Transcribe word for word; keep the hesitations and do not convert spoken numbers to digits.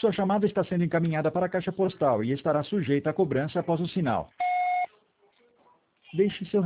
Sua chamada está sendo encaminhada para a caixa postal e estará sujeita a cobrança após o sinal. Deixe seu